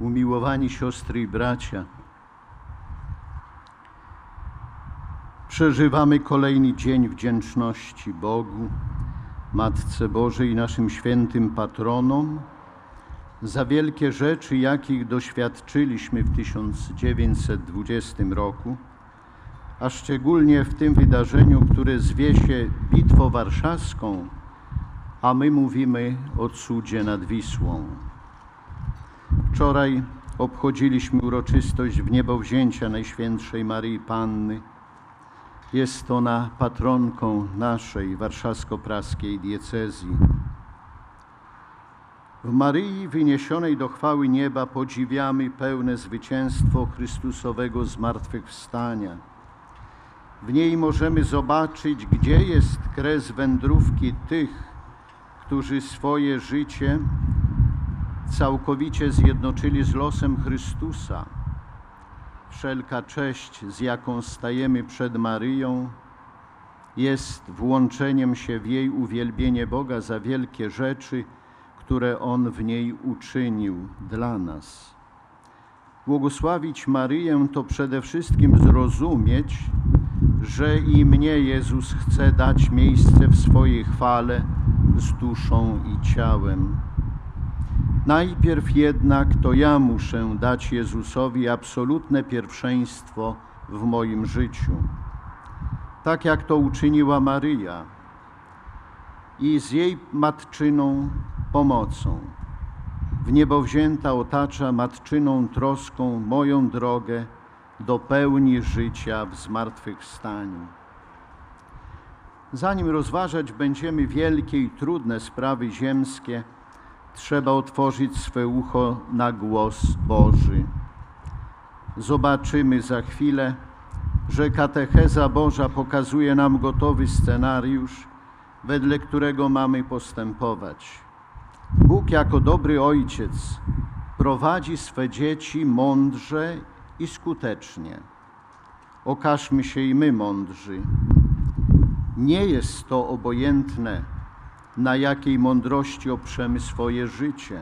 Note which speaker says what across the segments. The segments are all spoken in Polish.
Speaker 1: Umiłowani siostry i bracia, przeżywamy kolejny dzień wdzięczności Bogu, Matce Bożej i naszym świętym patronom za wielkie rzeczy, jakich doświadczyliśmy w 1920 roku, a szczególnie w tym wydarzeniu, które zwie się Bitwą Warszawską, a my mówimy o cudzie nad Wisłą. Wczoraj obchodziliśmy uroczystość wniebowzięcia Najświętszej Maryi Panny. Jest ona patronką naszej warszawsko-praskiej diecezji. W Maryi wyniesionej do chwały nieba podziwiamy pełne zwycięstwo Chrystusowego zmartwychwstania. W niej możemy zobaczyć, gdzie jest kres wędrówki tych, którzy swoje życie całkowicie zjednoczyli z losem Chrystusa. Wszelka cześć, z jaką stajemy przed Maryją, jest włączeniem się w jej uwielbienie Boga za wielkie rzeczy, które On w niej uczynił dla nas. Błogosławić Maryję to przede wszystkim zrozumieć, że i mnie Jezus chce dać miejsce w swojej chwale z duszą i ciałem. Najpierw jednak to ja muszę dać Jezusowi absolutne pierwszeństwo w moim życiu, tak jak to uczyniła Maryja i z jej matczyną pomocą wniebowzięta otacza matczyną troską moją drogę do pełni życia w zmartwychwstaniu. Zanim rozważać będziemy wielkie i trudne sprawy ziemskie, trzeba otworzyć swe ucho na głos Boży. Zobaczymy za chwilę, że katecheza Boża pokazuje nam gotowy scenariusz, wedle którego mamy postępować. Bóg jako dobry ojciec prowadzi swe dzieci mądrze i skutecznie. Okażmy się i my mądrzy. Nie jest to obojętne, na jakiej mądrości oprzemy swoje życie.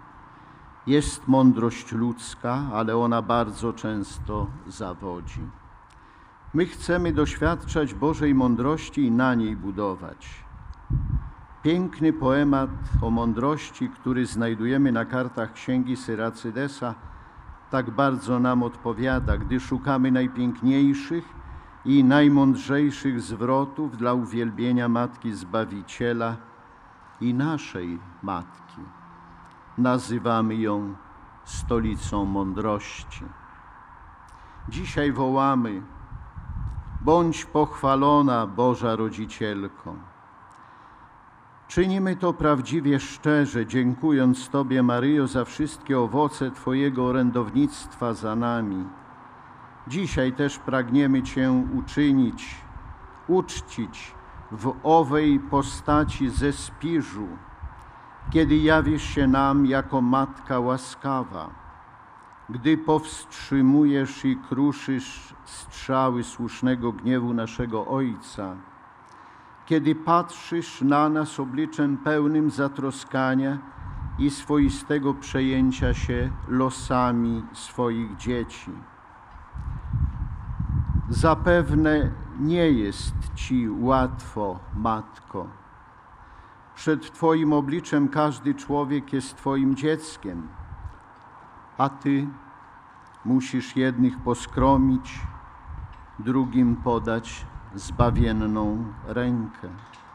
Speaker 1: Jest mądrość ludzka, ale ona bardzo często zawodzi. My chcemy doświadczać Bożej mądrości i na niej budować. Piękny poemat o mądrości, który znajdujemy na kartach księgi Syracydesa, tak bardzo nam odpowiada, gdy szukamy najpiękniejszych i najmądrzejszych zwrotów dla uwielbienia Matki Zbawiciela i naszej Matki. Nazywamy ją stolicą mądrości. Dzisiaj wołamy: bądź pochwalona, Boża Rodzicielko. Czynimy to prawdziwie szczerze, dziękując Tobie, Maryjo, za wszystkie owoce Twojego orędownictwa za nami. Dzisiaj też pragniemy Cię uczcić w owej postaci ze Spiżu, kiedy jawisz się nam jako Matka łaskawa, gdy powstrzymujesz i kruszysz strzały słusznego gniewu naszego Ojca, kiedy patrzysz na nas obliczem pełnym zatroskania i swoistego przejęcia się losami swoich dzieci. Zapewne nie jest Ci łatwo, Matko. Przed Twoim obliczem każdy człowiek jest Twoim dzieckiem, a Ty musisz jednych poskromić, drugim podać zbawienną rękę.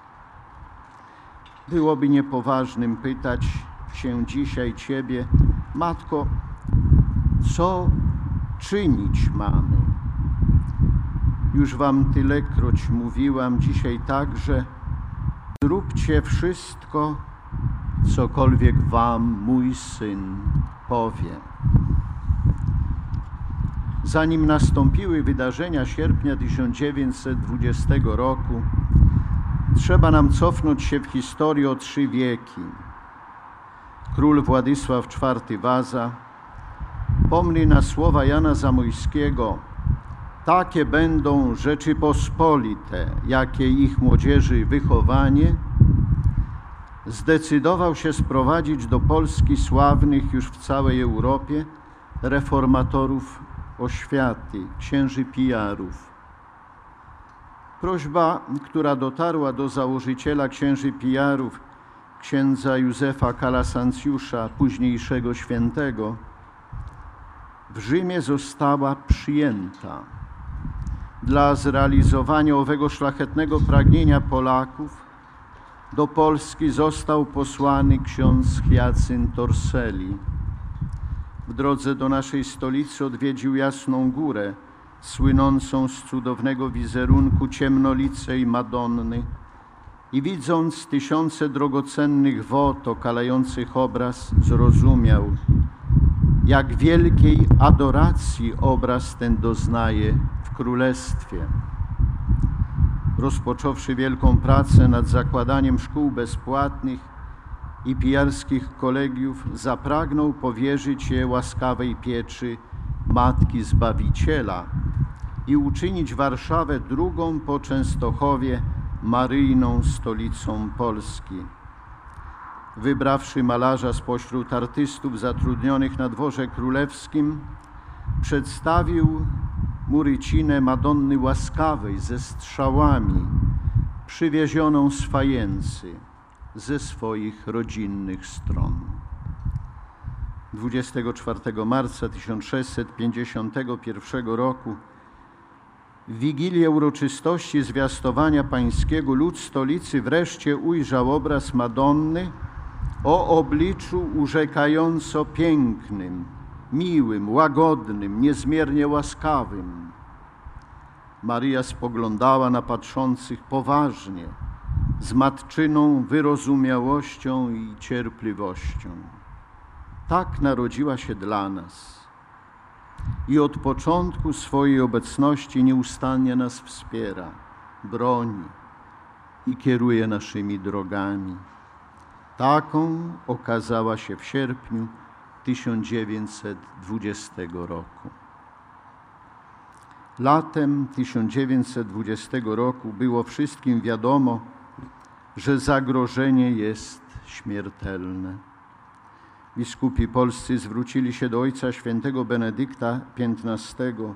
Speaker 1: Byłoby niepoważnym pytać się dzisiaj Ciebie: Matko, co czynić mamy? Już Wam tylekroć mówiłam, dzisiaj także: zróbcie wszystko, cokolwiek Wam mój Syn powie. Zanim nastąpiły wydarzenia sierpnia 1920 roku, trzeba nam cofnąć się w historii o 3 wieki. Król Władysław IV Waza pomni na słowa Jana Zamoyskiego: takie będą Rzeczypospolite, jakie ich młodzieży wychowanie, zdecydował się sprowadzić do Polski sławnych już w całej Europie reformatorów oświaty, księży pijarów. Prośba, która dotarła do założyciela księży pijarów, księdza Józefa Kalasancjusza, późniejszego świętego, w Rzymie została przyjęta. Dla zrealizowania owego szlachetnego pragnienia Polaków do Polski został posłany ksiądz Hyacynt Orseli. W drodze do naszej stolicy odwiedził Jasną Górę, słynącą z cudownego wizerunku ciemnolicej Madonny, i widząc tysiące drogocennych wod okalających obraz, zrozumiał, jak wielkiej adoracji obraz ten doznaje w Królestwie. Rozpocząwszy wielką pracę nad zakładaniem szkół bezpłatnych i pijarskich kolegiów, zapragnął powierzyć je łaskawej pieczy Matki Zbawiciela i uczynić Warszawę drugą po Częstochowie maryjną stolicą Polski. Wybrawszy malarza spośród artystów zatrudnionych na dworze królewskim, przedstawił mu rycinę Madonny Łaskawej ze strzałami, przywiezioną z Fajency ze swoich rodzinnych stron. 24 marca 1651 roku w Wigilię uroczystości zwiastowania pańskiego lud stolicy wreszcie ujrzał obraz Madonny o obliczu urzekająco pięknym, miłym, łagodnym, niezmiernie łaskawym. Maryja spoglądała na patrzących poważnie, z matczyną wyrozumiałością i cierpliwością. Tak narodziła się dla nas i od początku swojej obecności nieustannie nas wspiera, broni i kieruje naszymi drogami. Taką okazała się w sierpniu 1920 roku. Latem 1920 roku było wszystkim wiadomo, że zagrożenie jest śmiertelne. Biskupi polscy zwrócili się do Ojca Świętego Benedykta XV.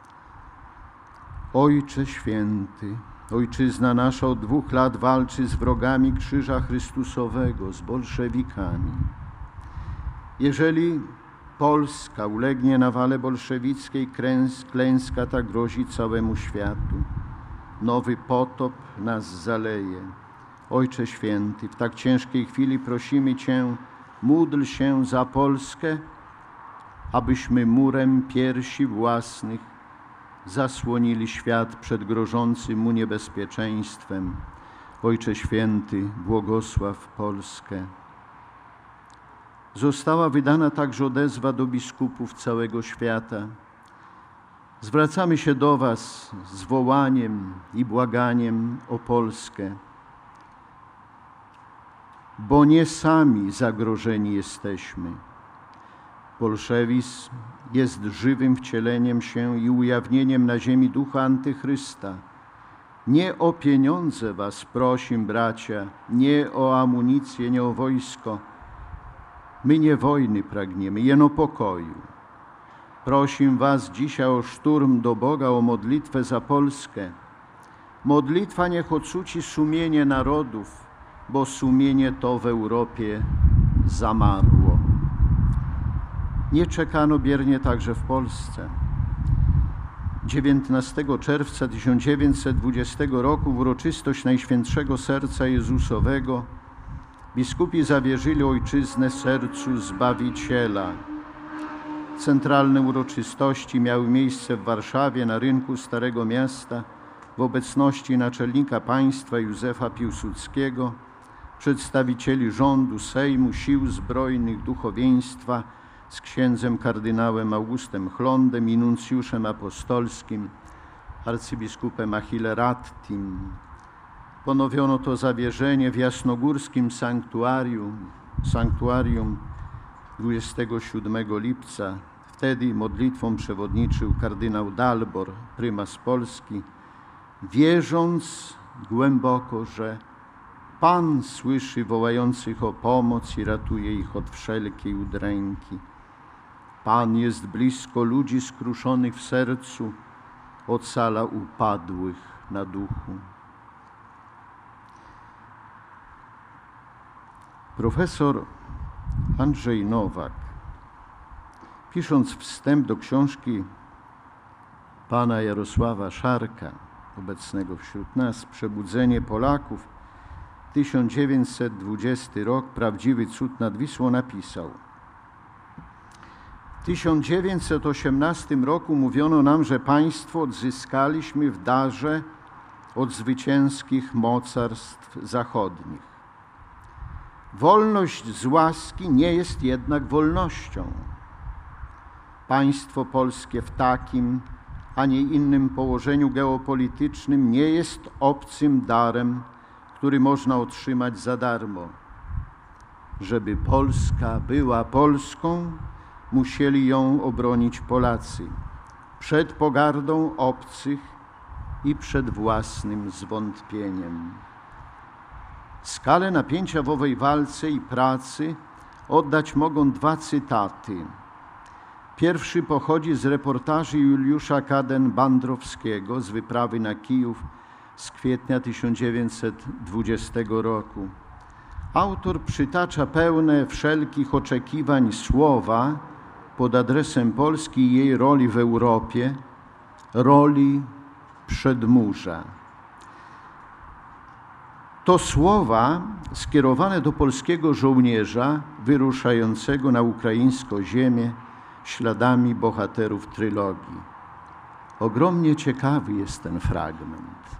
Speaker 1: Ojcze Święty, Ojczyzna nasza od 2 lat walczy z wrogami Krzyża Chrystusowego, z bolszewikami. Jeżeli Polska ulegnie nawale bolszewickiej, klęska ta grozi całemu światu. Nowy potop nas zaleje. Ojcze Święty, w tak ciężkiej chwili prosimy Cię, módl się za Polskę, abyśmy murem piersi własnych zasłonili świat przed grożącym mu niebezpieczeństwem. Ojcze Święty, błogosław Polskę. Została wydana także odezwa do biskupów całego świata. Zwracamy się do Was z wołaniem i błaganiem o Polskę, bo nie sami zagrożeni jesteśmy. Bolszewizm jest żywym wcieleniem się i ujawnieniem na ziemi ducha Antychrysta. Nie o pieniądze Was prosim, bracia, nie o amunicję, nie o wojsko. My nie wojny pragniemy, jeno pokoju. Prosim Was dzisiaj o szturm do Boga, o modlitwę za Polskę. Modlitwa niech ocuci sumienie narodów, bo sumienie to w Europie zamarło. Nie czekano biernie także w Polsce. 19 czerwca 1920 roku w uroczystość Najświętszego Serca Jezusowego biskupi zawierzyli ojczyznę sercu Zbawiciela. Centralne uroczystości miały miejsce w Warszawie na rynku Starego Miasta w obecności naczelnika państwa Józefa Piłsudskiego, przedstawicieli rządu, Sejmu, sił zbrojnych, duchowieństwa z księdzem kardynałem Augustem Chlondem i nuncjuszem apostolskim, arcybiskupem Achille Rattim. Ponowiono to zawierzenie w jasnogórskim sanktuarium 27 lipca. Wtedy modlitwą przewodniczył kardynał Dalbor, prymas Polski, wierząc głęboko, że Pan słyszy wołających o pomoc i ratuje ich od wszelkiej udręki. Pan jest blisko ludzi skruszonych w sercu, ocala upadłych na duchu. Profesor Andrzej Nowak, pisząc wstęp do książki pana Jarosława Szarka, obecnego wśród nas, Przebudzenie Polaków, 1920 rok, prawdziwy cud nad Wisłą, napisał: w 1918 roku mówiono nam, że państwo odzyskaliśmy w darze od zwycięskich mocarstw zachodnich. Wolność z łaski nie jest jednak wolnością. Państwo polskie w takim, a nie innym położeniu geopolitycznym nie jest obcym darem, który można otrzymać za darmo. Żeby Polska była Polską, musieli ją obronić Polacy przed pogardą obcych i przed własnym zwątpieniem. Skalę napięcia w owej walce i pracy oddać mogą dwa cytaty. Pierwszy pochodzi z reportaży Juliusza Kaden-Bandrowskiego z wyprawy na Kijów z kwietnia 1920 roku. Autor przytacza pełne wszelkich oczekiwań słowa pod adresem Polski i jej roli w Europie, roli przedmurza. To słowa skierowane do polskiego żołnierza wyruszającego na ukraińską ziemię śladami bohaterów trylogii. Ogromnie ciekawy jest ten fragment.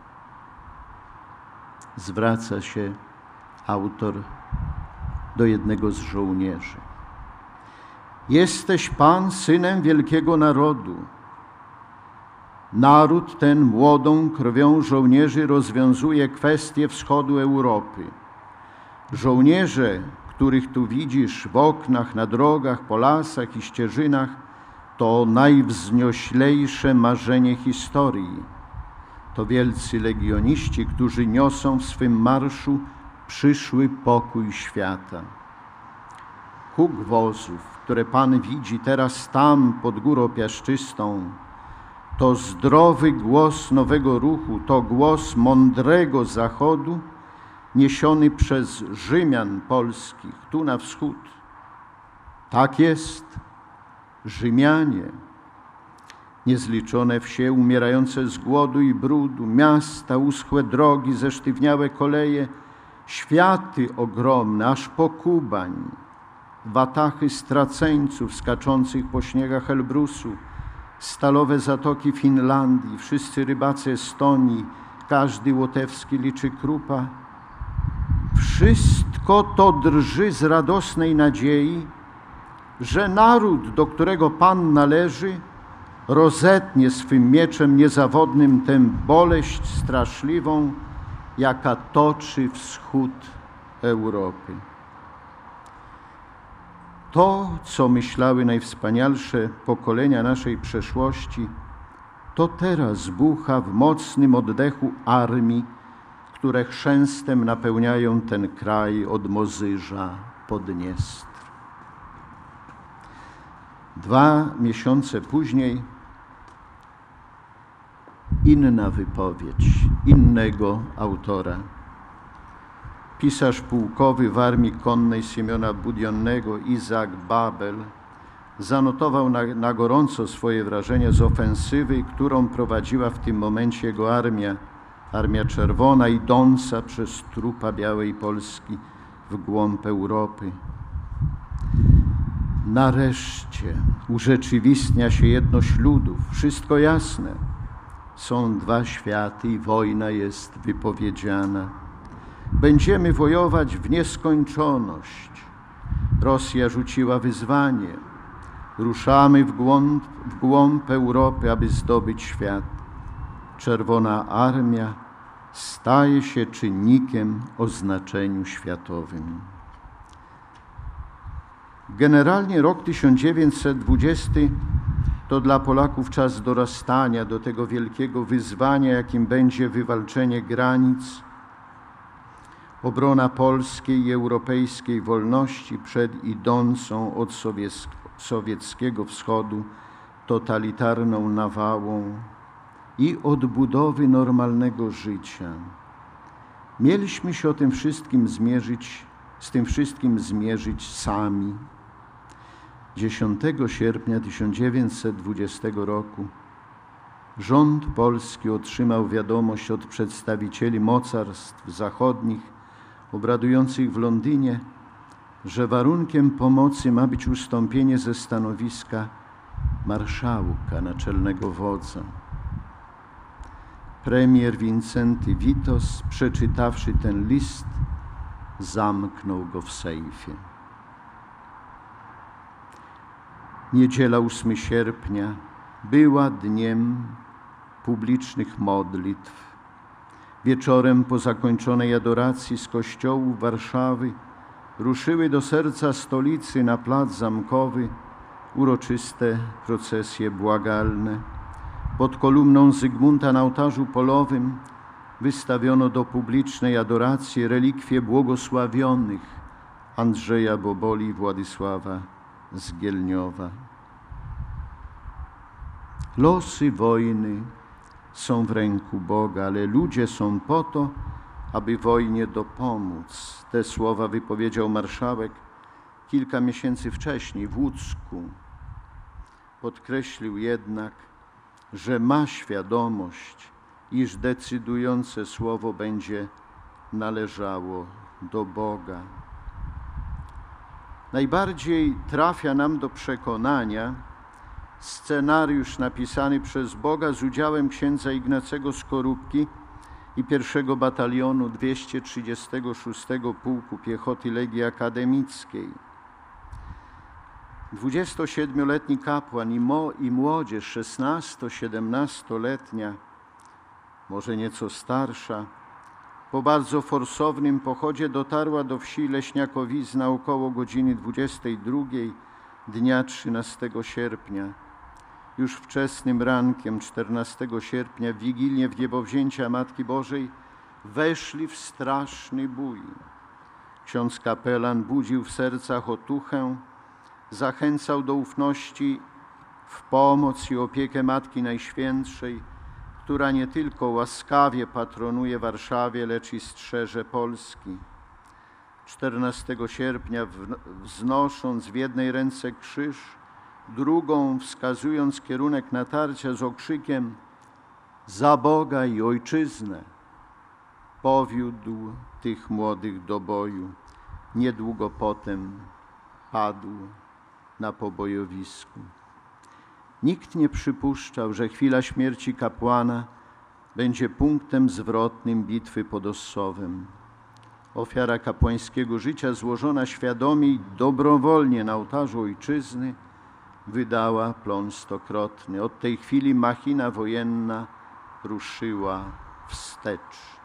Speaker 1: Zwraca się autor do jednego z żołnierzy. Jesteś Pan synem wielkiego narodu. Naród ten młodą krwią żołnierzy rozwiązuje kwestie wschodu Europy. Żołnierze, których tu widzisz w oknach, na drogach, po lasach i ścieżynach, to najwznioślejsze marzenie historii. To wielcy legioniści, którzy niosą w swym marszu przyszły pokój świata. Huk wozów, które Pan widzi teraz tam pod Górą Piaszczystą, to zdrowy głos nowego ruchu, to głos mądrego Zachodu, niesiony przez Rzymian polskich tu na wschód. Tak jest, Rzymianie, niezliczone wsie umierające z głodu i brudu, miasta, uschłe drogi, zesztywniałe koleje, światy ogromne, aż po Kubań, watachy straceńców skaczących po śniegach Elbrusu, stalowe zatoki Finlandii, wszyscy rybacy Estonii, każdy łotewski liczy krupa. Wszystko to drży z radosnej nadziei, że naród, do którego Pan należy, rozetnie swym mieczem niezawodnym tę boleść straszliwą, jaka toczy wschód Europy. To, co myślały najwspanialsze pokolenia naszej przeszłości, to teraz bucha w mocnym oddechu armii, które chrzęstem napełniają ten kraj od Mozyża po Dniestr. 2 miesiące później inna wypowiedź innego autora. Pisarz pułkowy w Armii Konnej Siemiona Budionnego, Izaak Babel, zanotował na gorąco swoje wrażenia z ofensywy, którą prowadziła w tym momencie jego Armia Czerwona, idąca przez trupa białej Polski w głąb Europy. Nareszcie urzeczywistnia się jedność ludów. Wszystko jasne. Są dwa światy i wojna jest wypowiedziana. Będziemy wojować w nieskończoność. Rosja rzuciła wyzwanie. Ruszamy w głąb Europy, aby zdobyć świat. Czerwona Armia staje się czynnikiem o znaczeniu światowym. Generalnie rok 1920 to dla Polaków czas dorastania do tego wielkiego wyzwania, jakim będzie wywalczenie granic, obrona polskiej i europejskiej wolności przed idącą sowieckiego wschodu totalitarną nawałą i odbudowy normalnego życia. Mieliśmy się z tym wszystkim zmierzyć sami. 10 sierpnia 1920 roku rząd polski otrzymał wiadomość od przedstawicieli mocarstw zachodnich obradujących w Londynie, że warunkiem pomocy ma być ustąpienie ze stanowiska marszałka, naczelnego wodza. Premier Wincenty Witos, przeczytawszy ten list, zamknął go w sejfie. Niedziela 8 sierpnia była dniem publicznych modlitw. Wieczorem po zakończonej adoracji z kościołów Warszawy ruszyły do serca stolicy na plac Zamkowy uroczyste procesje błagalne. Pod kolumną Zygmunta na ołtarzu polowym wystawiono do publicznej adoracji relikwie błogosławionych Andrzeja Boboli i Władysława Zgielniowa. Losy wojny są w ręku Boga, ale ludzie są po to, aby wojnie dopomóc. Te słowa wypowiedział marszałek kilka miesięcy wcześniej w Łódzku. Podkreślił jednak, że ma świadomość, iż decydujące słowo będzie należało do Boga. Najbardziej trafia nam do przekonania scenariusz napisany przez Boga z udziałem księdza Ignacego Skorupki i 1 Batalionu 236 Pułku Piechoty Legii Akademickiej. 27-letni kapłan i młodzież 16-17-letnia, może nieco starsza, po bardzo forsownym pochodzie dotarła do wsi Leśniakowizna około godziny 22 dnia 13 sierpnia. Już wczesnym rankiem 14 sierpnia, w Wigilię w niebowzięcia Matki Bożej, weszli w straszny bój. Ksiądz kapelan budził w sercach otuchę, zachęcał do ufności w pomoc i opiekę Matki Najświętszej, która nie tylko łaskawie patronuje Warszawie, lecz i strzeże Polski. 14 sierpnia, wznosząc w jednej ręce krzyż, drugą wskazując kierunek natarcia z okrzykiem „Za Boga i Ojczyznę”, powiódł tych młodych do boju. Niedługo potem padł na pobojowisku. Nikt nie przypuszczał, że chwila śmierci kapłana będzie punktem zwrotnym bitwy pod Ossowem. Ofiara kapłańskiego życia złożona świadomie i dobrowolnie na ołtarzu Ojczyzny wydała plon stokrotny. Od tej chwili machina wojenna ruszyła wstecz.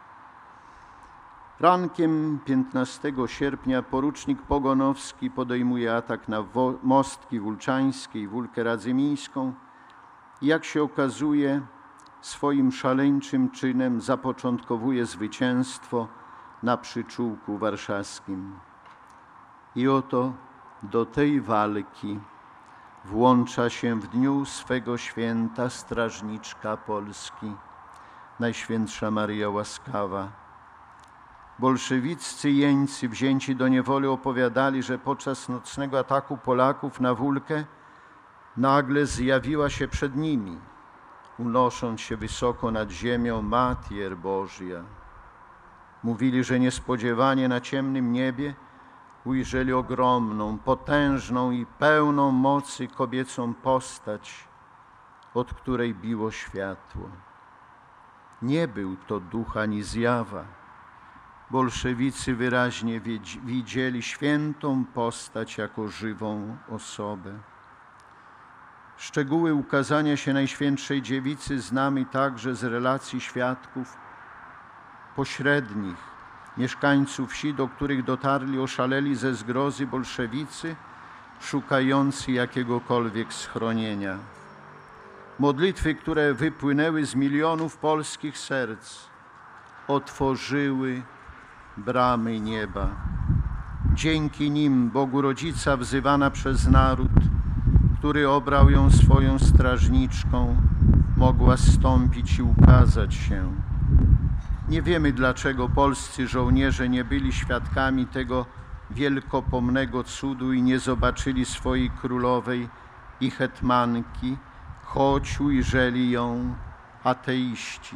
Speaker 1: Rankiem 15 sierpnia porucznik Pogonowski podejmuje atak na Mostki Wólczańskie i Wólkę Radzymińską i, jak się okazuje, swoim szaleńczym czynem zapoczątkowuje zwycięstwo na przyczółku warszawskim. I oto do tej walki włącza się w dniu swego święta strażniczka Polski, Najświętsza Maryja Łaskawa. Bolszewiccy jeńcy wzięci do niewoli opowiadali, że podczas nocnego ataku Polaków na Wólkę nagle zjawiła się przed nimi, unosząc się wysoko nad ziemią, Matier Bożja. Mówili, że niespodziewanie na ciemnym niebie ujrzeli ogromną, potężną i pełną mocy kobiecą postać, od której biło światło. Nie był to duch ani zjawa. Bolszewicy wyraźnie widzieli świętą postać jako żywą osobę. Szczegóły ukazania się Najświętszej Dziewicy znamy także z relacji świadków pośrednich, mieszkańców wsi, do których dotarli oszaleli ze zgrozy bolszewicy, szukający jakiegokolwiek schronienia. Modlitwy, które wypłynęły z milionów polskich serc, otworzyły bramy nieba. Dzięki nim, Bogu Rodzica, wzywana przez naród, który obrał ją swoją strażniczką, mogła zstąpić i ukazać się. Nie wiemy, dlaczego polscy żołnierze nie byli świadkami tego wielkopomnego cudu i nie zobaczyli swojej królowej i hetmanki, choć ujrzeli ją ateiści.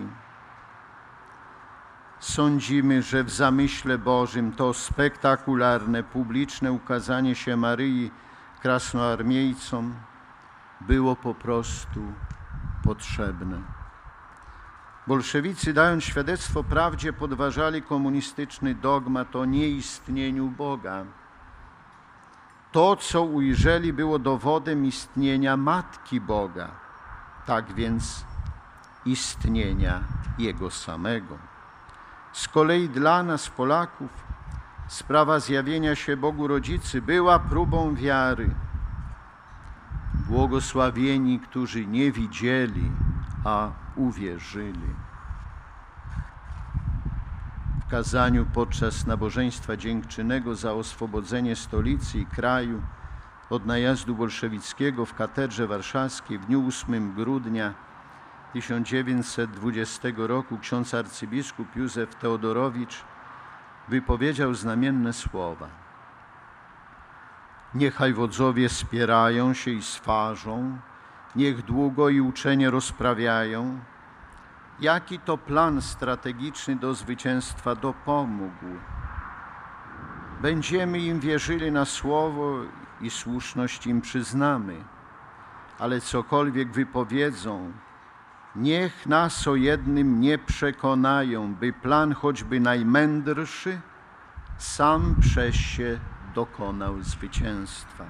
Speaker 1: Sądzimy, że w zamyśle Bożym to spektakularne, publiczne ukazanie się Maryi krasnoarmiejcom było po prostu potrzebne. Bolszewicy, dając świadectwo prawdzie, podważali komunistyczny dogmat o nieistnieniu Boga. To, co ujrzeli, było dowodem istnienia Matki Boga, tak więc istnienia Jego samego. Z kolei dla nas, Polaków, sprawa zjawienia się Bogu Rodzicy była próbą wiary. Błogosławieni, którzy nie widzieli, a uwierzyli. W kazaniu podczas nabożeństwa dziękczynnego za oswobodzenie stolicy i kraju od najazdu bolszewickiego w Katedrze Warszawskiej w dniu 8 grudnia 1920 roku ksiądz arcybiskup Józef Teodorowicz wypowiedział znamienne słowa. Niechaj wodzowie spierają się i swarzą, niech długo i uczenie rozprawiają, jaki to plan strategiczny do zwycięstwa dopomógł. Będziemy im wierzyli na słowo i słuszność im przyznamy, ale cokolwiek wypowiedzą, niech nas o jednym nie przekonają, by plan choćby najmędrszy sam przez się dokonał zwycięstwa.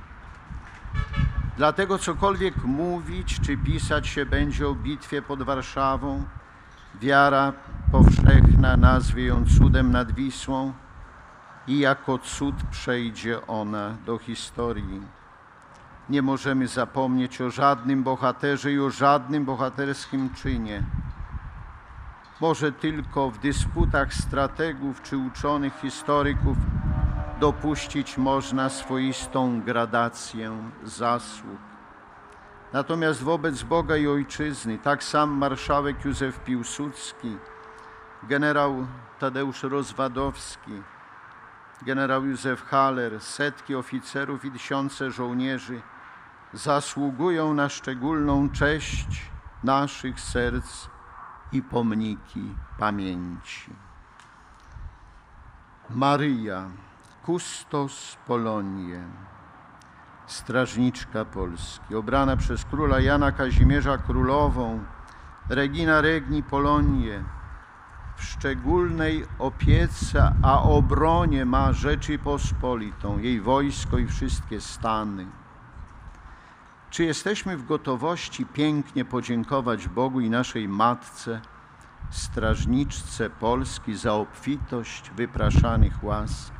Speaker 1: Dlatego cokolwiek mówić czy pisać się będzie o bitwie pod Warszawą, wiara powszechna nazwie ją cudem nad Wisłą i jako cud przejdzie ona do historii. Nie możemy zapomnieć o żadnym bohaterze i o żadnym bohaterskim czynie. Może tylko w dysputach strategów czy uczonych historyków dopuścić można swoistą gradację zasług. Natomiast wobec Boga i Ojczyzny, tak sam marszałek Józef Piłsudski, generał Tadeusz Rozwadowski, generał Józef Haller, setki oficerów i tysiące żołnierzy zasługują na szczególną cześć naszych serc i pomniki pamięci. Maryja, Custos Poloniae, strażniczka Polski, obrana przez króla Jana Kazimierza królową, Regina Regni Poloniae, w szczególnej opiece, a obronie ma Rzeczypospolitą, jej wojsko i wszystkie stany. Czy jesteśmy w gotowości pięknie podziękować Bogu i naszej Matce, strażniczce Polski, za obfitość wypraszanych łask?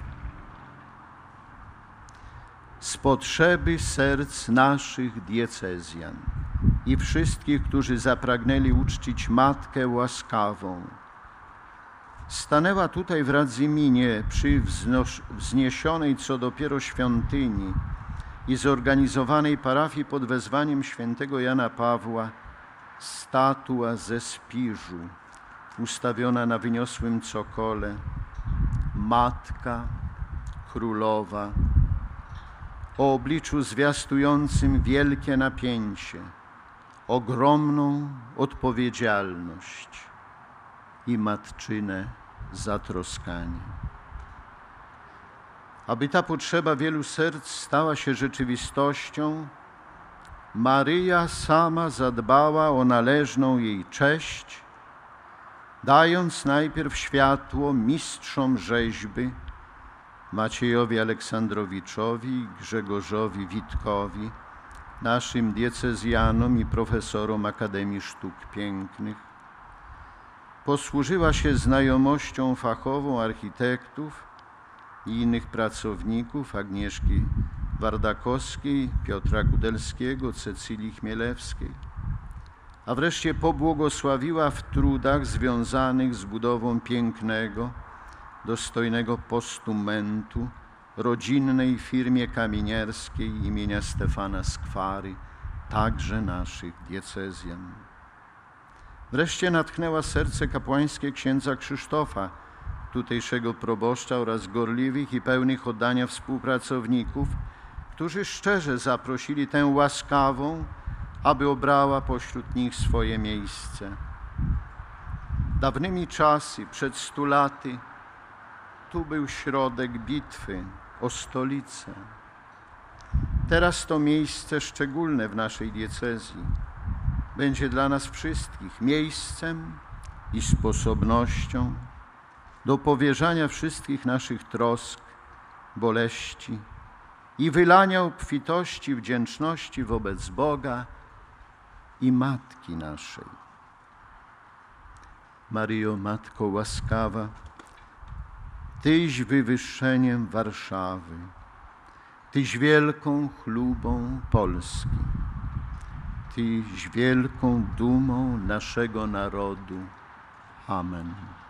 Speaker 1: Z potrzeby serc naszych diecezjan i wszystkich, którzy zapragnęli uczcić Matkę łaskawą, stanęła tutaj w Radzyminie przy wzniesionej co dopiero świątyni i zorganizowanej parafii pod wezwaniem świętego Jana Pawła statua ze Spiżu, ustawiona na wyniosłym cokole, Matka Królowa, o obliczu zwiastującym wielkie napięcie, ogromną odpowiedzialność i matczyne zatroskanie. Aby ta potrzeba wielu serc stała się rzeczywistością, Maryja sama zadbała o należną jej cześć, dając najpierw światło mistrzom rzeźby, Maciejowi Aleksandrowiczowi i Grzegorzowi Witkowi, naszym diecezjanom i profesorom Akademii Sztuk Pięknych. Posłużyła się znajomością fachową architektów i innych pracowników, Agnieszki Wardakowskiej, Piotra Kudelskiego, Cecylii Chmielewskiej, a wreszcie pobłogosławiła w trudach związanych z budową pięknego, dostojnego postumentu rodzinnej firmie kamienierskiej imienia Stefana Skwary, także naszych diecezjan. Wreszcie natchnęła serce kapłańskie księdza Krzysztofa, tutejszego proboszcza oraz gorliwych i pełnych oddania współpracowników, którzy szczerze zaprosili tę łaskawą, aby obrała pośród nich swoje miejsce. Dawnymi czasy, przed 100 laty, tu był środek bitwy o stolicę. Teraz to miejsce szczególne w naszej diecezji będzie dla nas wszystkich miejscem i sposobnością do powierzania wszystkich naszych trosk, boleści i wylania obfitości wdzięczności wobec Boga i Matki naszej. Maryjo, Matko łaskawa, Tyś wywyższeniem Warszawy, Tyś wielką chlubą Polski, Tyś wielką dumą naszego narodu. Amen.